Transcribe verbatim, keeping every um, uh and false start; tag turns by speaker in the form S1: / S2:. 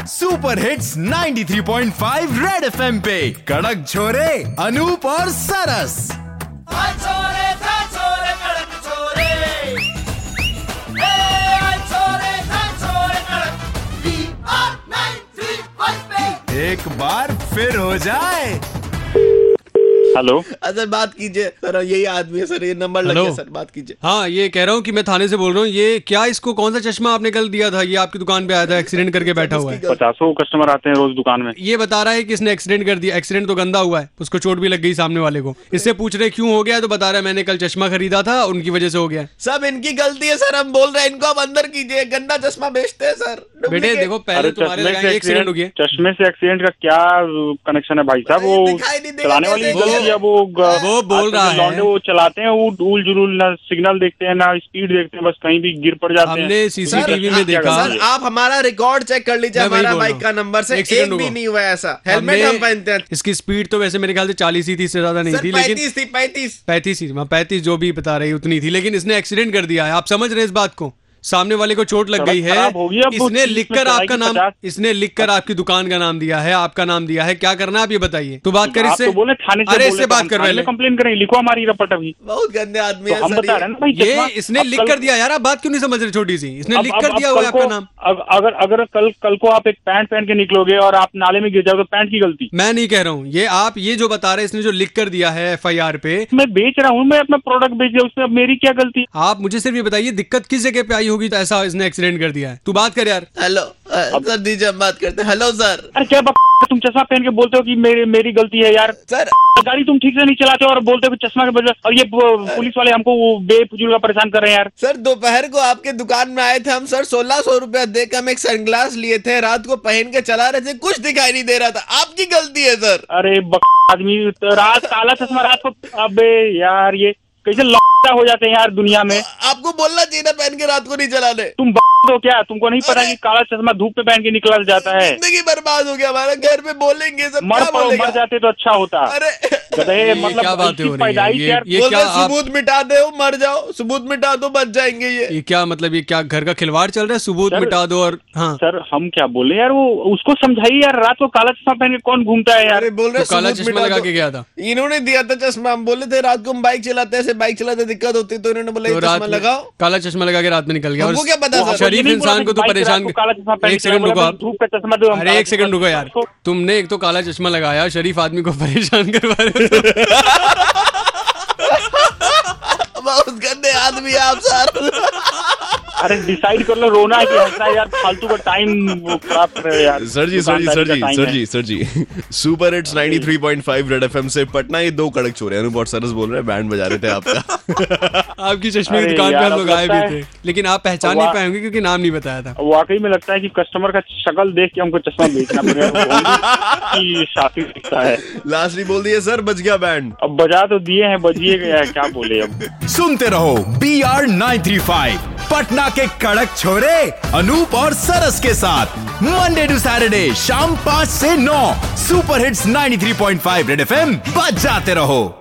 S1: Super hits ninety three point five red FM पे कड़क छोरे अनूप और सरस। एक बार फिर हो जाए।
S2: हेलो
S3: सर बात कीजिए सर, यही आदमी है सर, ये नंबर लग गया सर, बात कीजिए।
S4: हाँ, ये कह रहा हूँ कि मैं थाने से बोल रहा हूँ। ये क्या, इसको कौन सा चश्मा आपने कल दिया था? ये आपकी दुकान पे आया था, एक्सीडेंट करके बैठा हुआ है।
S2: पचासों कस्टमर आते हैं रोज दुकान में।
S4: ये बता रहा है कि इसने एक्सीडेंट कर दिया। एक्सीडेंट तो गंदा हुआ है, उसको चोट भी लग गई सामने वाले को। इससे पूछ रहे क्यों हो गया, तो बता रहा है मैंने कल चश्मा खरीदा था, उनकी वजह से हो गया।
S3: सब इनकी गलती है सर, हम बोल रहे हैं इनको आप अंदर कीजिए, गंदा चश्मा बेचते हैं सर।
S4: बेटे देखो, पहले तुम्हारे लगाए एक्सीडेंट हो गया।
S2: चश्मे से एक्सीडेंट का क्या कनेक्शन है भाई साहब? वो चलाने वाली गलती है, वो
S4: वो बोल रहा है
S2: लौंडे वो चलाते हैं, वो डूल जुलूल ना सिग्नल देखते हैं ना स्पीड देखते हैं, बस कहीं भी गिर पड़ जाते हैं।
S4: हमने सीसीटीवी में देखा।
S3: सर आप हमारा रिकॉर्ड चेक कर लीजिए, हमारा बाइक का नंबर से एक भी नहीं हुआ ऐसा। हेलमेट हम पहनते हैं।
S4: इसकी स्पीड तो वैसे मेरे ख्याल से चालीस ही थी, इससे ज्यादा नहीं थी, लेकिन
S3: पैंतीस थी, पैंतीस
S4: पैंतीस ही पैंतीस जो भी बता रही उतनी थी, लेकिन इसने एक्सीडेंट कर दिया है। आप समझ रहे हैं इस बात को? सामने वाले को चोट लग गई है, इसने लिखकर आपका नाम इसने लिखकर आपकी दुकान का नाम दिया है, आपका नाम दिया है। क्या करना है आप ये बताइए। तो बात कर इससे,
S2: बोले थाने से,
S4: अरे इससे बात कर पहले,
S2: कंप्लेन करें, लिखो हमारी रपट। अभी
S3: बहुत गंदे आदमी है
S2: हम बता रहे हैं ना भाई,
S4: ये इसने लिख कर दिया यार। आप बात क्यों नहीं समझ रहे? छोटी सी इसने लिख कर दिया हुआ आपका नाम।
S2: अगर अगर कल कल को आप एक पैंट पहन के निकलोगे और आप नाले में गिर जाओ तो पैंट की गलती?
S4: मैं नहीं कह रहा हूँ ये, आप ये जो बता रहे हैं, इसने जो लिख कर दिया है एफ आई आर पे।
S2: मैं बेच रहा हूँ, मैं अपना प्रोडक्ट बेच रहा हूँ, उसमें मेरी क्या गलती?
S4: आप मुझे सिर्फ ये बताइए, दिक्कत किस जगह पे आई होगी तो ऐसा इसने एक्सीडेंट कर दिया है? तू बात कर यार।
S3: हेलो सर, दीजिए हम बात करते हैं। Hello sir.
S2: अरे क्या तुम चश्मा पहन के बोलते हो कि मेरी मेरी गलती है यार?
S3: सर
S2: गाड़ी तुम ठीक से नहीं चलाते हो और बोलते हो कि चश्मा के बदले, और ये पुलिस वाले हमको बेफजूल का परेशान कर रहे हैं यार।
S3: सर दोपहर को आपके दुकान में आए थे हम सर, सोलह सौ रुपया देकर हम एक सनग्लास लिए थे, रात को पहन के चला रहे थे, कुछ दिखाई नहीं दे रहा था। आपकी गलती है सर।
S2: अरे आदमी रात काला चश्मा रात को, अबे यार ये कैसे लौटा हो जाते हैं यार दुनिया में।
S3: आपको बोलना चाहिए ना पहन के रात को नहीं चलाने।
S2: तुम तो क्या तुमको नहीं पता कि काला चश्मा धूप पे पहन के निकला जाता है?
S3: जिंदगी बर्बाद हो गया हमारा, घर पे बोलेंगे सब।
S2: मर पड़ो, मर जाते तो अच्छा होता।
S3: अरे
S2: मतलब
S4: क्या बात हो रही है? ये, ये
S3: बोल
S4: क्या
S3: रहे सबूत मिटा दे, मर जाओ, सबूत मिटा दो, बच जाएंगे। ये
S4: ये क्या मतलब? ये क्या घर का खिलवाड़ चल रहा है? सबूत मिटा दो और हाँ
S2: सर हम क्या बोले यार, वो उसको समझाइए यार। रात को काला चश्मा पहन के कौन घूमता है यार?
S3: बोल रहे
S4: काला चश्मा लगा के गया था,
S3: इन्होंने दिया था चश्मा। हम बोले थे रात को हम बाइक चलाते हैं, बाइक चलाते दिक्कत होती तो इन्होंने बोला चश्मा लगाओ।
S4: काला चश्मा लगा के रात में निकल गया।
S3: हमको क्या पता?
S4: शरीफ इंसान को तो परेशान। एक सेकंड रुको आप,
S2: धूप का चश्मा दो।
S4: अरे एक सेकंड रुको यार, तुमने एक तो काला चश्मा लगाया, शरीफ आदमी को परेशान करवा रहे हो।
S3: बहुत गंदे आदमी आप सर।
S2: अरे डिसाइड कर लो, रोना है कि हंसना है यार, फालतू का टाइम खराब कर रहे हो यार।
S1: Sir ji sir ji sir ji sir ji sir ji super hits ninety three point five red FM से पटना ये दो कड़क चोरे अनूप और सरस बोल रहे हैं, बैंड बजा रहे थे आपका।
S4: आपकी चश्मे की दुकान पे हम लोग आए भी थे, लेकिन आप पहचान नहीं पाएंगे क्योंकि नाम नहीं बताया था।
S2: वाकई में लगता है कि कस्टमर का शक्ल देख के हमको चश्मा बेचना पड़ेगा। शाफी दिखता है।
S1: लास्टली बोल दिए सर, बज गया बैंड।
S2: अब बजा तो दिए हैं, बजिए गया, क्या बोले अब।
S1: सुनते रहो B R nine three five, Patna के कड़क छोरे अनूप और सरस के साथ मंडे टू सैटरडे शाम पाँच से नौ। Super hits ninety three point five red FM बजाते रहो।